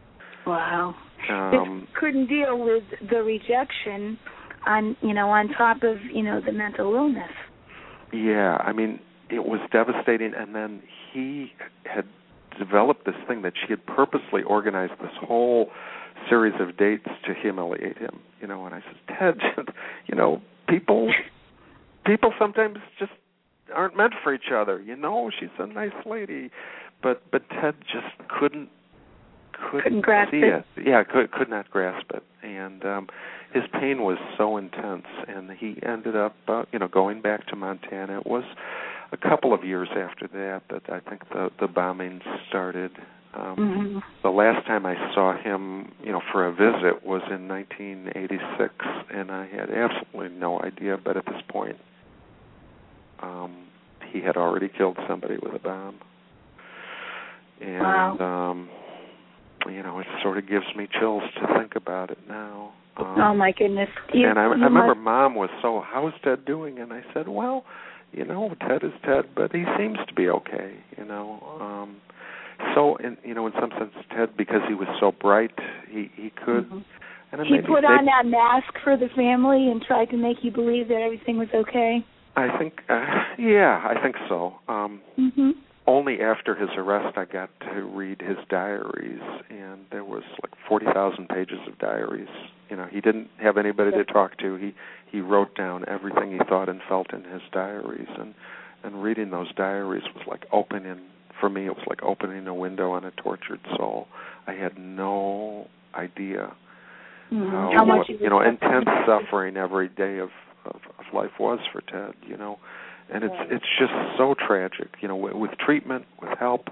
Wow. Um, this couldn't deal with the rejection on, you know, on top of, you know, the mental illness. Yeah, I mean, it was devastating, and then he had developed this thing that she had purposely organized this whole series of dates to humiliate him, you know, and I said, Ted, you know, people people sometimes just aren't meant for each other. You know, she's a nice lady, but but Ted just couldn't couldn't, couldn't grasp see it. it. Yeah, could could not grasp it, and um, his pain was so intense, and he ended up, uh, you know, going back to Montana. It was a couple of years after that that I think the the bombings started. Um, mm-hmm. The last time I saw him, you know, for a visit was in nineteen eighty-six, and I had absolutely no idea. But at this point, um, he had already killed somebody with a bomb, and wow. um, you know, it sort of gives me chills to think about it now. Um, oh my goodness! You, and I, I remember must... Mom was so, "How's Ted doing?" And I said, "Well, you know, Ted is Ted, but he seems to be okay." You know. Um, So, in, you know, in some sense, Ted, because he was so bright, he, he could. Mm-hmm. And he maybe, put maybe, on that mask for the family and tried to make you believe that everything was okay. I think, uh, yeah, I think so. Um, mm-hmm. Only after his arrest, I got to read his diaries, and there was like forty thousand pages of diaries. You know, he didn't have anybody to talk to. He he wrote down everything he thought and felt in his diaries, and and reading those diaries was like opening. For me, it was like opening a window on a tortured soul. I had no idea mm-hmm. how, how much you know, intense suffering every day of, of, of life was for Ted, you know. And it's right. it's just so tragic, you know, with, with treatment, with help.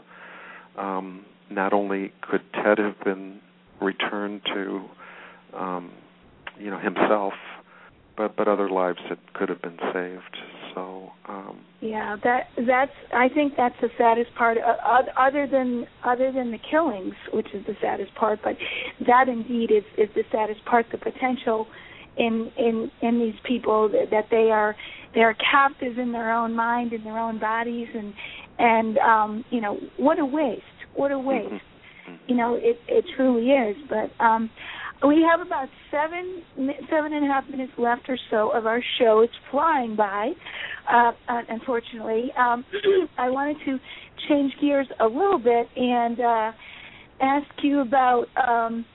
Um, not only could Ted have been returned to, um, you know, himself, but, but other lives that could have been saved. So um, yeah, that that's. I think that's the saddest part. Uh, other than other than the killings, which is the saddest part, but that indeed is, is the saddest part. The potential in in in these people that, that they are they are captives in their own mind, in their own bodies, and and um, you know, what a waste. What a waste. Mm-hmm. You know, it it truly is. But um, we have about seven, seven and a half minutes left or so of our show. It's flying by, uh, unfortunately. Um, I wanted to change gears a little bit and uh, ask you about, um,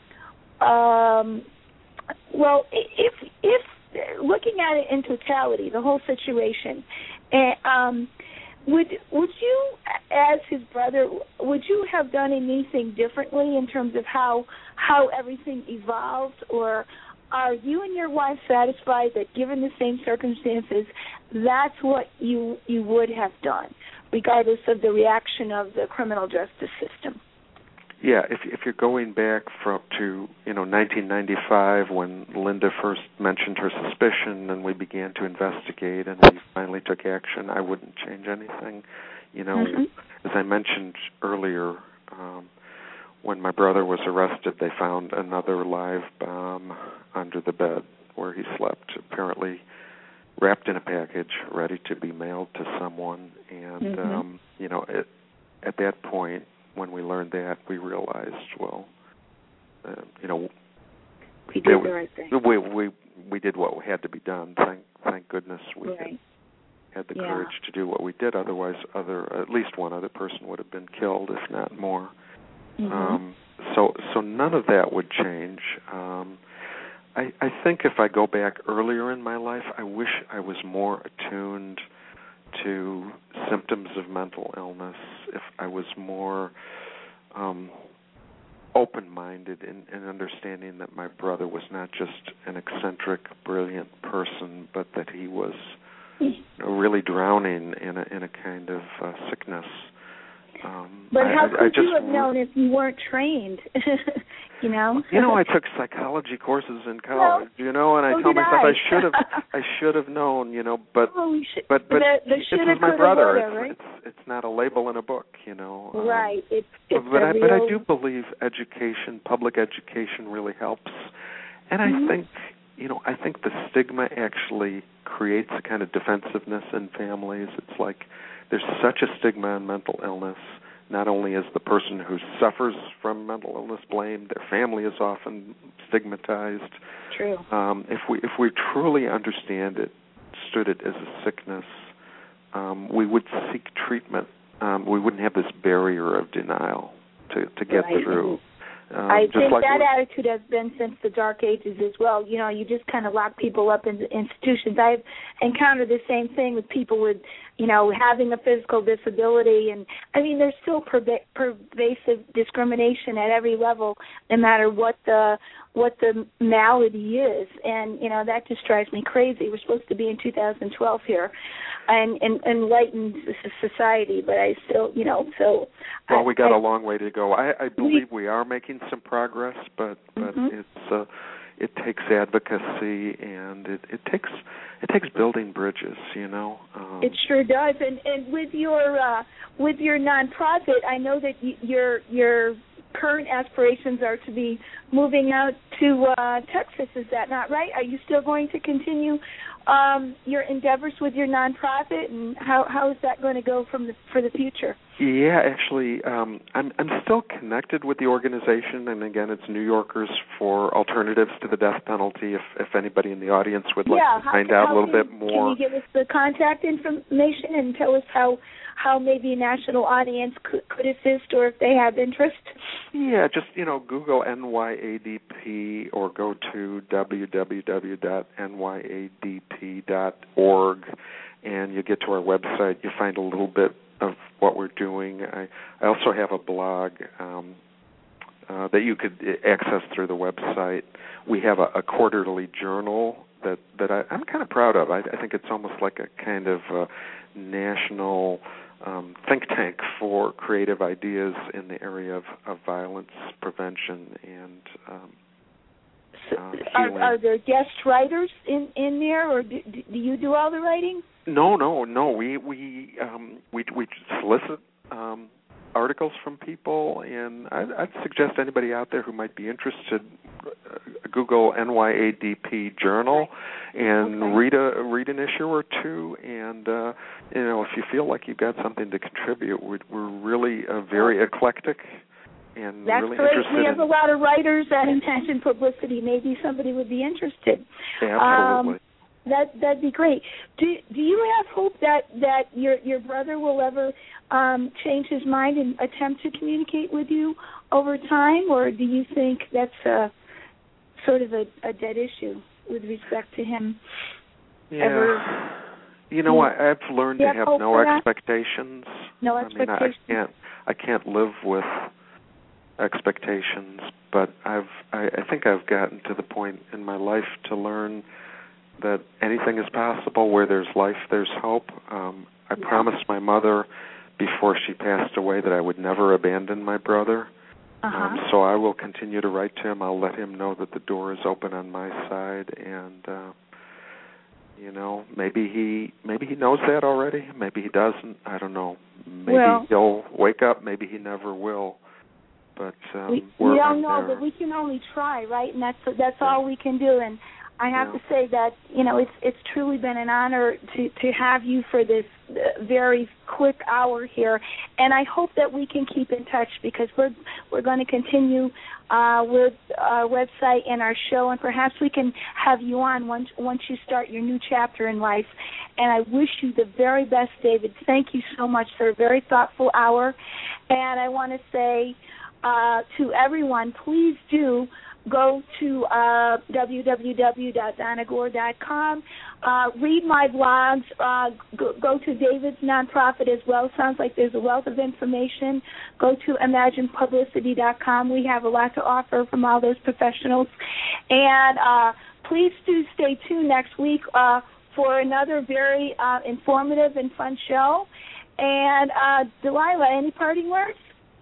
um, well, if if looking at it in totality, the whole situation, uh, um, would would you, as his brother, would you have done anything differently in terms of how how everything evolved, or are you and your wife satisfied that given the same circumstances, that's what you you would have done, regardless of the reaction of the criminal justice system? Yeah, if if you're going back from to you know nineteen ninety-five when Linda first mentioned her suspicion and we began to investigate and we finally took action, I wouldn't change anything. You know, mm-hmm. as I mentioned earlier, um, when my brother was arrested, they found another live bomb under the bed where he slept, apparently wrapped in a package, ready to be mailed to someone. And mm-hmm. um, you know, it, at that point, when we learned that, we realized, well, uh, you know, we did the right thing. We we we did what had to be done. Thank thank goodness we right. had, had the yeah. courage to do what we did. Otherwise, other at least one other person would have been killed, if not more. Mm-hmm. Um, so so none of that would change. Um, I I think if I go back earlier in my life, I wish I was more attuned to symptoms of mental illness, if I was more um, open-minded in, in understanding that my brother was not just an eccentric, brilliant person, but that he was you know, really drowning in a in a kind of uh, sickness. Um, but how I, could I just, you have known if you weren't trained? you know. You know, I took psychology courses in college. Well, you know, and I so told did myself I. I should have, I should have known. You know, but well, we should, but but the, the this shoulda, is my coulda, brother. woulda, It's, right? it's it's not a label in a book. You know. Um, right. It's, it's but I real... but I do believe education, public education, really helps. And mm-hmm. I think you know I think the stigma actually creates a kind of defensiveness in families. It's like there's such a stigma on mental illness. Not only is the person who suffers from mental illness blamed, their family is often stigmatized. True. Um, if we if we truly understand it, stood it as a sickness, um, we would seek treatment. Um, we wouldn't have this barrier of denial to, to get right. through. Uh, I just think like that we- attitude has been since the Dark Ages as well. You know, you just kind of lock people up in institutions. I've encountered the same thing with people with, you know, having a physical disability. And, I mean, there's still perva- pervasive discrimination at every level, no matter what the what the malady is. And, you know, that just drives me crazy. We're supposed to be in two thousand twelve here and, and enlightened society, but I still, you know, so. Well, I, we got I, a long way to go. I, I believe we are making some progress, but but mm-hmm. it's uh, it takes advocacy and it, it takes it takes building bridges. You know, um, it sure does. And and with your uh, with your nonprofit, I know that y- your your current aspirations are to be moving out to uh, Texas. Is that not right? Are you still going to continue um, your endeavors with your nonprofit, and how how is that going to go from the, for the future? Yeah, actually, um, I'm I'm still connected with the organization, and again, it's New Yorkers for Alternatives to the Death Penalty. If if anybody in the audience would like yeah, to how, find out how a little can, bit more, can you give us the contact information and tell us how how maybe a national audience could, could assist, or if they have interest? Yeah, just, you know, Google N Y A D P or go to w w w dot n y a d p dot org, and you get to our website. You find a little bit of what we're doing. I, I also have a blog um, uh, that you could access through the website. We have a, a quarterly journal that, that I, I'm kind of proud of. I, I think it's almost like a kind of uh, national um, think tank for creative ideas in the area of, of violence prevention and um, uh, healing. Are, are there guest writers in, in there, or do, do you do all the writing? No, no, no. We we um, we we solicit um, articles from people, and I'd, I'd suggest anybody out there who might be interested, uh, Google N Y A D P Journal, and okay. read a read an issue or two. And uh, you know, if you feel like you've got something to contribute, we're, we're really uh, very eclectic. And That's really great. interested We have in, a lot of writers at Imagine Publicity. Maybe somebody would be interested. Absolutely. Um, That that'd be great. Do do you have hope that, that your your brother will ever um, change his mind and attempt to communicate with you over time, or do you think that's a sort of a, a dead issue with respect to him? Yeah. Ever, you know, I, I've learned to have no expectations. No expectations. I mean, I, I can't I can't live with expectations, but I've I, I think I've gotten to the point in my life to learn that anything is possible. Where there's life, there's hope. Um, I yeah. promised my mother before she passed away that I would never abandon my brother. Uh-huh. Um, so I will continue to write to him. I'll let him know that the door is open on my side, and uh, you know, maybe he maybe he knows that already. Maybe he doesn't. I don't know. Maybe well, he'll wake up. Maybe he never will. But um, we, we're we don't know, there. but we can only try, right? And that's that's yeah. all we can do. And I have yeah. to say that, you know, it's it's truly been an honor to, to have you for this very quick hour here, and I hope that we can keep in touch, because we're we're going to continue uh, with our website and our show, and perhaps we can have you on once once you start your new chapter in life. And I wish you the very best, David. Thank you so much for a very thoughtful hour, and I want to say uh, to everyone, please do go to uh, w w w dot donna gore dot com. Uh, read my blogs. Uh, go, go to David's nonprofit as well. Sounds like there's a wealth of information. Go to imagine publicity dot com. We have a lot to offer from all those professionals. And uh, please do stay tuned next week uh, for another very uh, informative and fun show. And uh, Delilah, any parting words?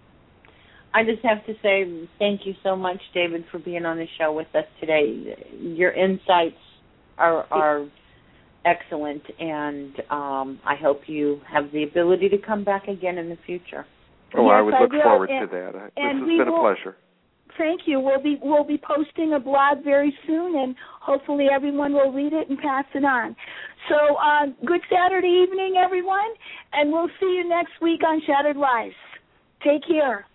I just have to say thank you so much, David, for being on the show with us today. Your insights are are excellent, and um, I hope you have the ability to come back again in the future. Oh, yes, I would look I forward and, to that. This and has we been a will, pleasure. Thank you. We'll be we'll be posting a blog very soon, and hopefully everyone will read it and pass it on. So, uh, good Saturday evening, everyone, and we'll see you next week on Shattered Lives. Take care.